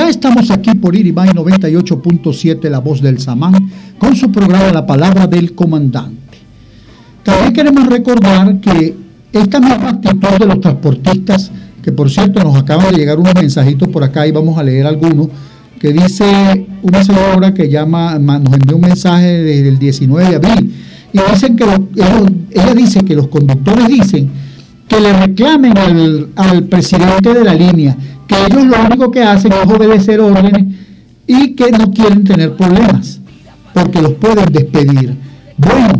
Ya estamos aquí por Iribay 98.7, La Voz del Samán, con su programa La Palabra del Comandante. También queremos recordar que esta misma actitud de los transportistas, que por cierto nos acaban de llegar unos mensajitos por acá y vamos a leer algunos, que dice una señora que nos envió un mensaje desde el 19 de abril, y dicen que ella dice que los conductores dicen que le reclamen al presidente de la línea, que ellos lo único que hacen es obedecer órdenes y que no quieren tener problemas, porque los pueden despedir. Bueno,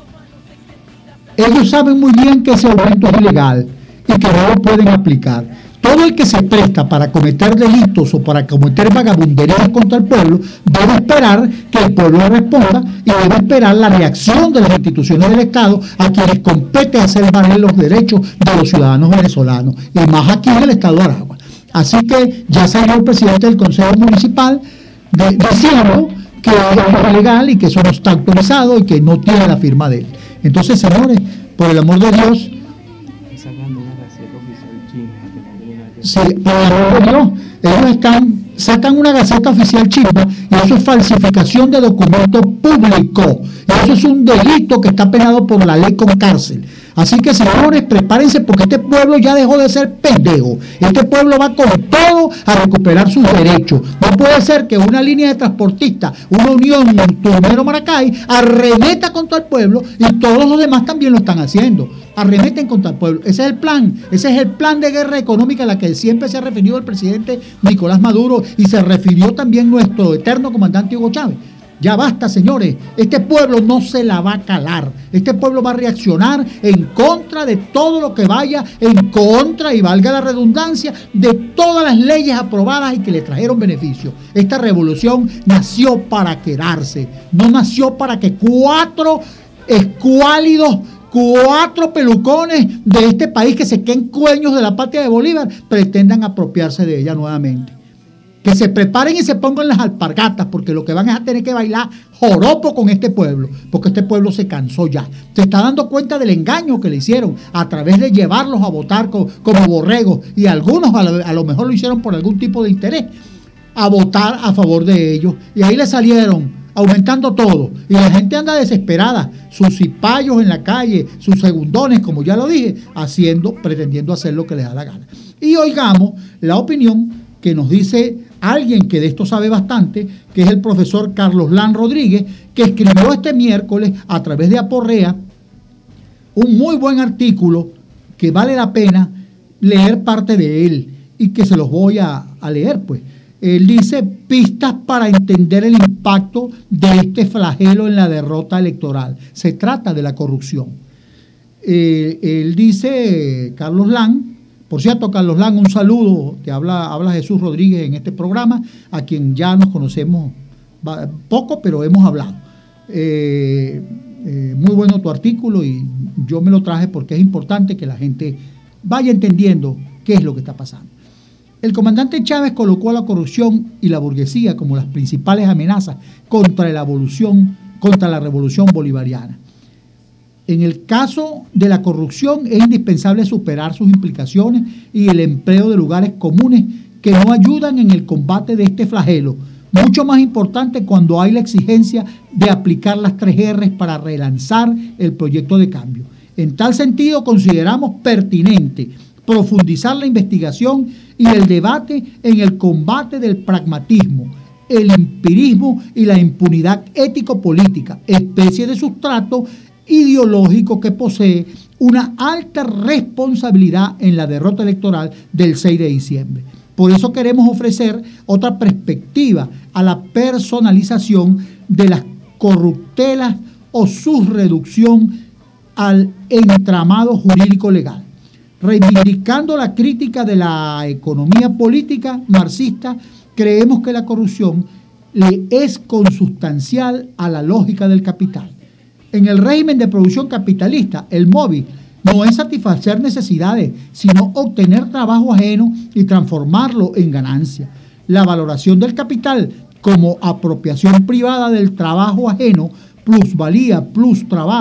ellos saben muy bien que ese aumento es ilegal y que no lo pueden aplicar. Todo el que se presta para cometer delitos o para cometer vagabunderías contra el pueblo debe esperar que el pueblo responda y debe esperar la reacción de las instituciones del Estado a quienes compete hacer valer los derechos de los ciudadanos venezolanos, y más aquí en el Estado de Aragua. Así que ya salió el presidente del Consejo Municipal diciendo que es ilegal y que eso no está autorizado y que no tiene la firma de él. Entonces, señores, por el amor de Dios, sí, por el amor de Dios, ellos sacan una gaceta oficial chimba y eso es falsificación de documento público. Eso es un delito que está penado por la ley con cárcel. Así que, señores, prepárense, porque este pueblo ya dejó de ser pendejo. Este pueblo va con todo a recuperar sus derechos. No puede ser que una línea de transportistas, una unión Montonero Maracay, arremeta contra el pueblo y todos los demás también lo están haciendo. Arremeten contra el pueblo. Ese es el plan. Ese es el plan de guerra económica a la que siempre se ha referido el presidente Nicolás Maduro y se refirió también nuestro eterno comandante Hugo Chávez. Ya basta, señores. Este pueblo no se la va a calar. Este pueblo va a reaccionar en contra de todo lo que vaya en contra, y valga la redundancia, de todas las leyes aprobadas y que le trajeron beneficio. Esta revolución nació para quedarse. No nació para que cuatro escuálidos, cuatro pelucones de este país que se queden dueños de la patria de Bolívar pretendan apropiarse de ella nuevamente. Que se preparen y se pongan las alpargatas, porque lo que van es a tener que bailar joropo con este pueblo, porque este pueblo se cansó ya. Se está dando cuenta del engaño que le hicieron a través de llevarlos a votar como borregos, y algunos a lo mejor lo hicieron por algún tipo de interés, a votar a favor de ellos. Y ahí le salieron aumentando todo, y la gente anda desesperada, sus cipayos en la calle, sus segundones, como ya lo dije, pretendiendo hacer lo que les da la gana. Y oigamos la opinión que nos dice alguien que de esto sabe bastante, que es el profesor Carlos Lan Rodríguez, que escribió este miércoles a través de Aporrea un muy buen artículo que vale la pena leer parte de él y que se los voy a leer, pues. Él dice: pistas para entender el impacto de este flagelo en la derrota electoral. Se trata de la corrupción. Él dice, Carlos Lan, por cierto, Carlos Lan, un saludo, te habla Jesús Rodríguez en este programa, a quien ya nos conocemos poco, pero hemos hablado. Muy bueno tu artículo, y yo me lo traje porque es importante que la gente vaya entendiendo qué es lo que está pasando. El comandante Chávez colocó a la corrupción y la burguesía como las principales amenazas contra la revolución bolivariana. En el caso de la corrupción es indispensable superar sus implicaciones y el empleo de lugares comunes que no ayudan en el combate de este flagelo. Mucho más importante cuando hay la exigencia de aplicar las 3 R's para relanzar el proyecto de cambio. En tal sentido, consideramos pertinente profundizar la investigación y el debate en el combate del pragmatismo, el empirismo y la impunidad ético-política, especie de sustrato ideológico que posee una alta responsabilidad en la derrota electoral del 6 de diciembre. Por eso queremos ofrecer otra perspectiva a la personalización de las corruptelas o su reducción al entramado jurídico legal. Reivindicando la crítica de la economía política marxista, creemos que la corrupción le es consustancial a la lógica del capital. En el régimen de producción capitalista, el móvil no es satisfacer necesidades, sino obtener trabajo ajeno y transformarlo en ganancia. La valoración del capital como apropiación privada del trabajo ajeno, plusvalía, plus trabajo,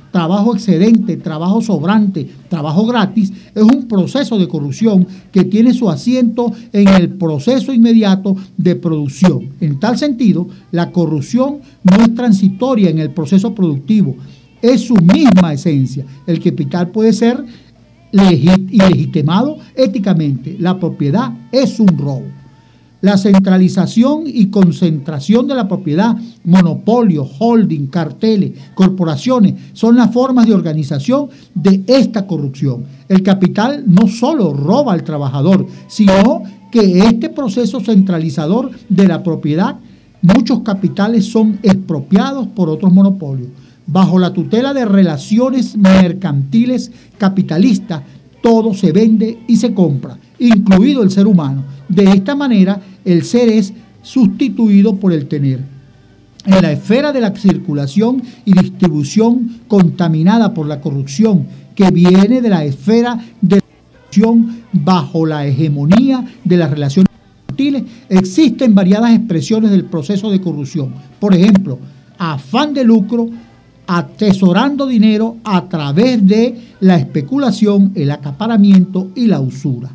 trabajo excedente, trabajo sobrante, trabajo gratis, es un proceso de corrupción que tiene su asiento en el proceso inmediato de producción. En tal sentido, la corrupción no es transitoria en el proceso productivo, es su misma esencia. El capital puede ser ilegitimado éticamente. La propiedad es un robo. La centralización y concentración de la propiedad, monopolios, holding, carteles, corporaciones, son las formas de organización de esta corrupción. El capital no solo roba al trabajador, sino que este proceso centralizador de la propiedad, muchos capitales son expropiados por otros monopolios. Bajo la tutela de relaciones mercantiles capitalistas, todo se vende y se compra, incluido el ser humano. De esta manera, el ser es sustituido por el tener. En la esfera de la circulación y distribución contaminada por la corrupción, que viene de la esfera de la corrupción bajo la hegemonía de las relaciones mercantiles, existen variadas expresiones del proceso de corrupción. Por ejemplo, afán de lucro, atesorando dinero a través de la especulación, el acaparamiento y la usura.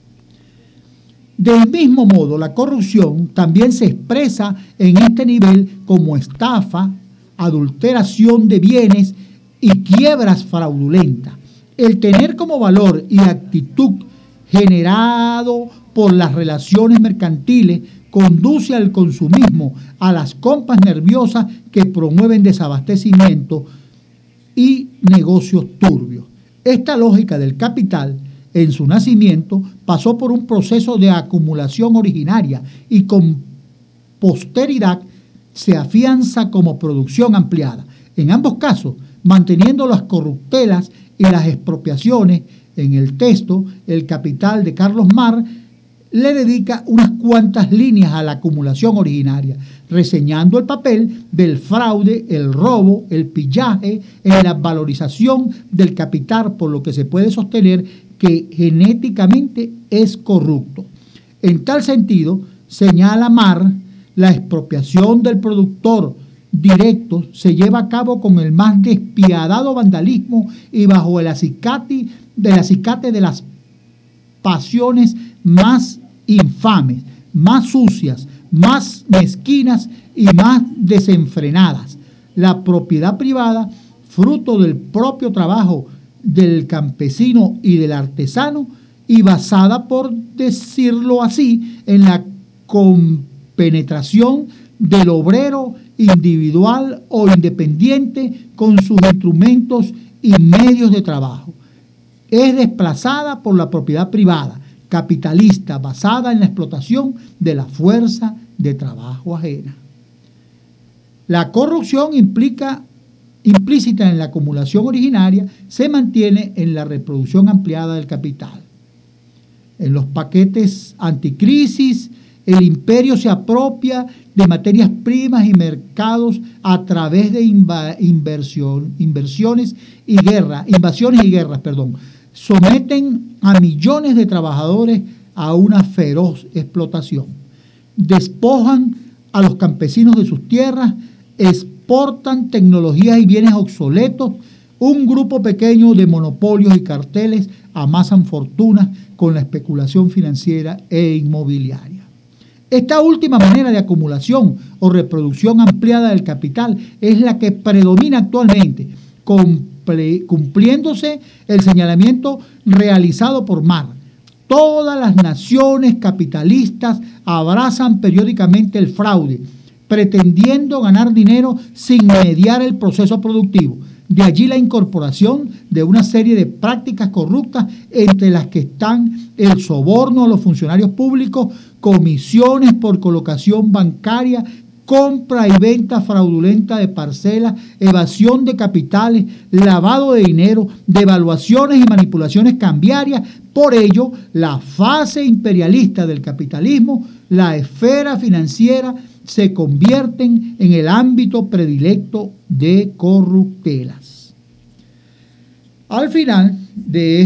Del mismo modo, la corrupción también se expresa en este nivel como estafa, adulteración de bienes y quiebras fraudulentas. El tener como valor y actitud generado por las relaciones mercantiles conduce al consumismo, a las compras nerviosas que promueven desabastecimiento y negocios turbios. Esta lógica del capital, en su nacimiento, pasó por un proceso de acumulación originaria y con posteridad se afianza como producción ampliada. En ambos casos, manteniendo las corruptelas y las expropiaciones. En el texto, El Capital de Carlos Marx le dedica unas cuantas líneas a la acumulación originaria, reseñando el papel del fraude, el robo, el pillaje en la valorización del capital, por lo que se puede sostener que genéticamente es corrupto. En tal sentido, señala Marx, la expropiación del productor directo se lleva a cabo con el más despiadado vandalismo y bajo el acicate de las pasiones más infames, más sucias, más mezquinas y más desenfrenadas. La propiedad privada, fruto del propio trabajo del campesino y del artesano, y basada, por decirlo así, en la compenetración del obrero individual o independiente con sus instrumentos y medios de trabajo. Es desplazada por la propiedad privada, capitalista, basada en la explotación de la fuerza de trabajo ajena. La corrupción implícita en la acumulación originaria se mantiene en la reproducción ampliada del capital. En los paquetes anticrisis, el imperio se apropia de materias primas y mercados a través de invasiones y guerras. Someten a millones de trabajadores a una feroz explotación. Despojan a los campesinos de sus tierras, exportan tecnologías y bienes obsoletos. Un grupo pequeño de monopolios y carteles amasan fortunas con la especulación financiera e inmobiliaria. Esta última manera de acumulación o reproducción ampliada del capital es la que predomina actualmente, cumpliéndose el señalamiento realizado por Marx. Todas las naciones capitalistas abrazan periódicamente el fraude, pretendiendo ganar dinero sin mediar el proceso productivo. De allí la incorporación de una serie de prácticas corruptas, entre las que están el soborno a los funcionarios públicos, comisiones por colocación bancaria, compra y venta fraudulenta de parcelas, evasión de capitales, lavado de dinero, devaluaciones y manipulaciones cambiarias. Por ello, la fase imperialista del capitalismo, la esfera financiera, se convierten en el ámbito predilecto de corruptelas. Al final de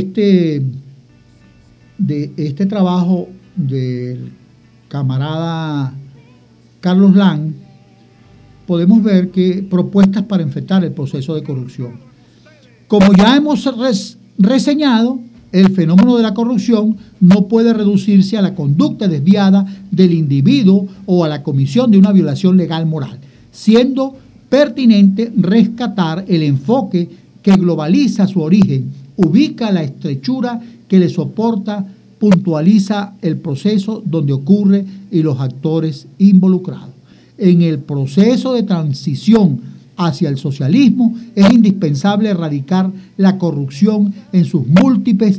este trabajo del camarada Carlos Lang, podemos ver que propuestas para enfrentar el proceso de corrupción. Como ya hemos reseñado, el fenómeno de la corrupción no puede reducirse a la conducta desviada del individuo o a la comisión de una violación legal moral, siendo pertinente rescatar el enfoque que globaliza su origen, ubica la estrechura que le soporta, puntualiza el proceso donde ocurre y los actores involucrados. En el proceso de transición hacia el socialismo es indispensable erradicar la corrupción en sus múltiples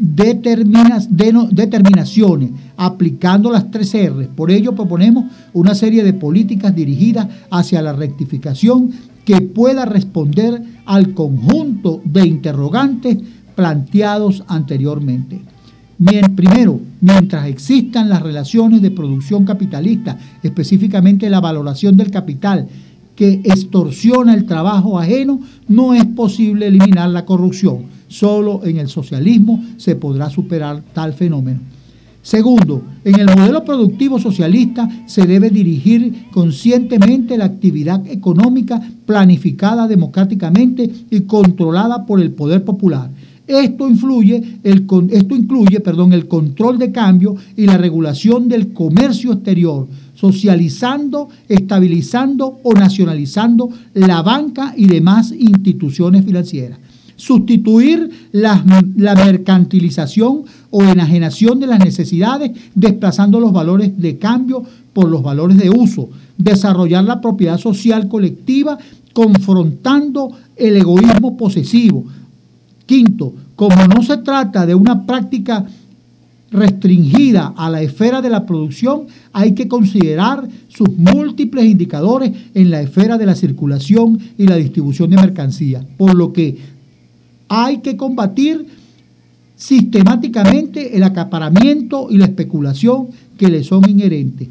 determinaciones, aplicando las 3 R. Por ello proponemos una serie de políticas dirigidas hacia la rectificación que pueda responder al conjunto de interrogantes planteados anteriormente. Primero, mientras existan las relaciones de producción capitalista, específicamente la valoración del capital que extorsiona el trabajo ajeno, no es posible eliminar la corrupción. Solo en el socialismo se podrá superar tal fenómeno. Segundo, en el modelo productivo socialista se debe dirigir conscientemente la actividad económica planificada democráticamente y controlada por el poder popular. Esto incluye el control de cambio y la regulación del comercio exterior, socializando, estabilizando o nacionalizando la banca y demás instituciones financieras. Sustituir la mercantilización o enajenación de las necesidades, desplazando los valores de cambio por los valores de uso. Desarrollar la propiedad social colectiva, confrontando el egoísmo posesivo. Quinto, como no se trata de una práctica restringida a la esfera de la producción, hay que considerar sus múltiples indicadores en la esfera de la circulación y la distribución de mercancías, por lo que hay que combatir sistemáticamente el acaparamiento y la especulación que le son inherentes.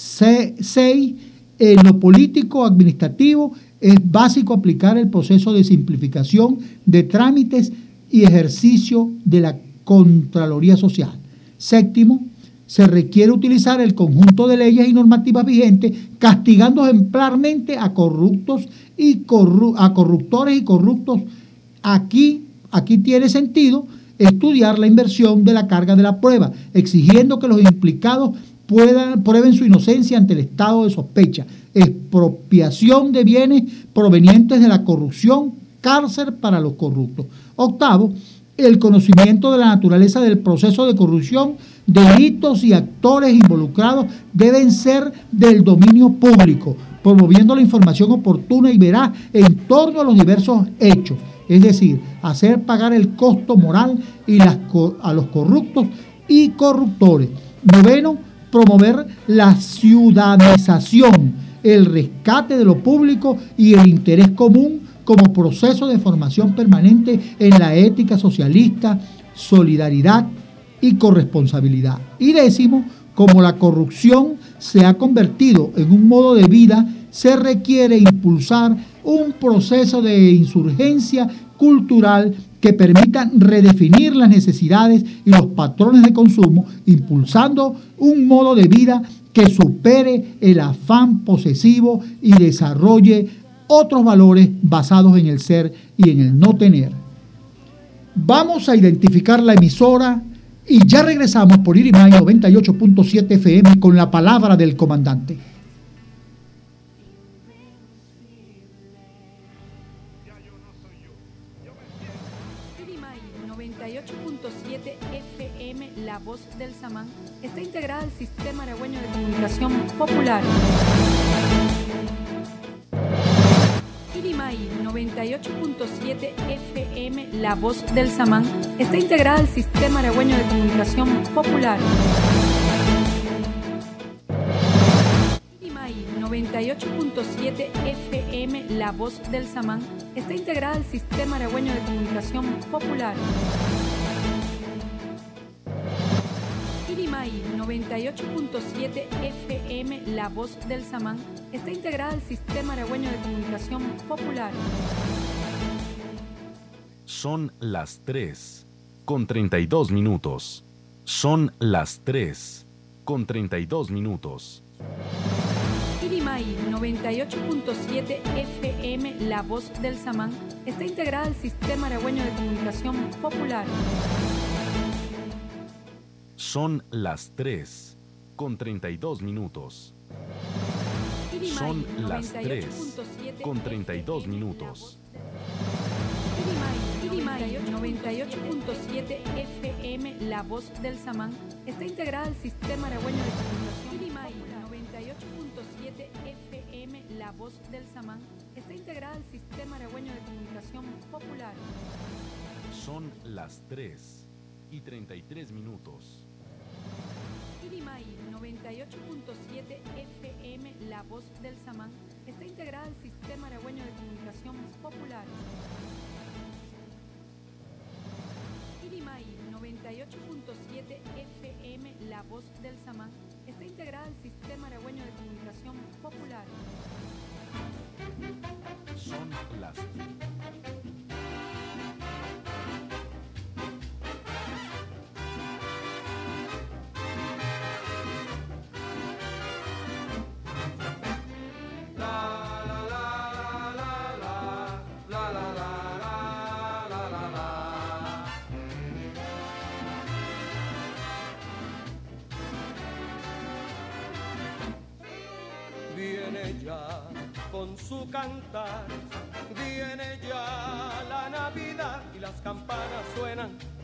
6. En lo político administrativo es básico aplicar el proceso de simplificación de trámites y ejercicio de la Contraloría Social. 7. Se requiere utilizar el conjunto de leyes y normativas vigentes, castigando ejemplarmente a corruptores y corruptos. Aquí tiene sentido estudiar la inversión de la carga de la prueba, exigiendo que los implicados prueben su inocencia ante el estado de sospecha, expropiación de bienes provenientes de la corrupción, cárcel para los corruptos. 8. El conocimiento de la naturaleza del proceso de corrupción, delitos y actores involucrados deben ser del dominio público, promoviendo la información oportuna y veraz en torno a los diversos hechos, es decir, hacer pagar el costo moral a los corruptos y corruptores. 9. Promover la ciudadanización, el rescate de lo público y el interés común como proceso de formación permanente en la ética socialista, solidaridad y corresponsabilidad. Y 10, como la corrupción se ha convertido en un modo de vida, se requiere impulsar un proceso de insurgencia cultural que permita redefinir las necesidades y los patrones de consumo, impulsando un modo de vida que supere el afán posesivo y desarrolle otros valores basados en el ser y en el no tener. Vamos a identificar la emisora y ya regresamos por Irimay 98.7 FM con la palabra del comandante. Irimay 98.7 FM, La Voz del Samán, está integrada al Sistema Aragüeño de Comunicación Popular. Irimay 98.7 FM, La Voz del Samán, está integrada al Sistema Aragüeño de Comunicación Popular. Irimay 98.7 FM, La Voz del Samán, está integrada al Sistema Aragüeño de Comunicación Popular. Irimay 98.7 FM, La Voz del Samán, está integrada al Sistema Aragüeño de Comunicación Popular. Son las 3:32. Son las 3:32. Irimay Irimaí 98.7 FM, La Voz del Samán, está integrada al Sistema Aragüeño de Comunicación Popular. Son las 3:32. Son las 3:32. Irimaí 98.7 FM, La Voz del Samán, está integrada al Sistema Aragüeño de Comunicación. Irimaí 98.7 FM, La Voz del Samán, está integrada al Sistema Aragüeño de Comunicación Popular. Son las 3:33. Irimaí 98.7 FM, La Voz del Samán, está integrada al Sistema Aragüeño de Comunicación Popular. Irimaí 98.7 FM, La Voz del Samán, está integrada al Sistema Aragüeño de Comunicación Popular. Son las con su cantar, viene ya la Navidad y las campanas suenan